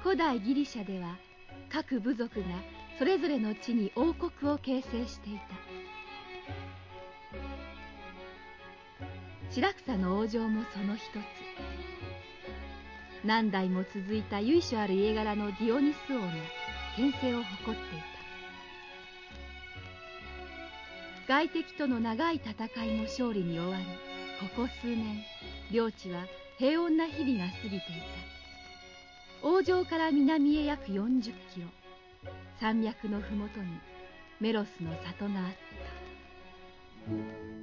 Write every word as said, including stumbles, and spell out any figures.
古代ギリシャでは各部族がそれぞれの地に王国を形成していた。白草の王城もその一つ。何代も続いた由緒ある家柄のディオニス王が権勢を誇っていた。外敵との長い戦いも勝利に終わり、ここ数年領地は平穏な日々が過ぎていた。王城から南へ約よんじゅっキロ、山脈のふもとにメロスの里があった。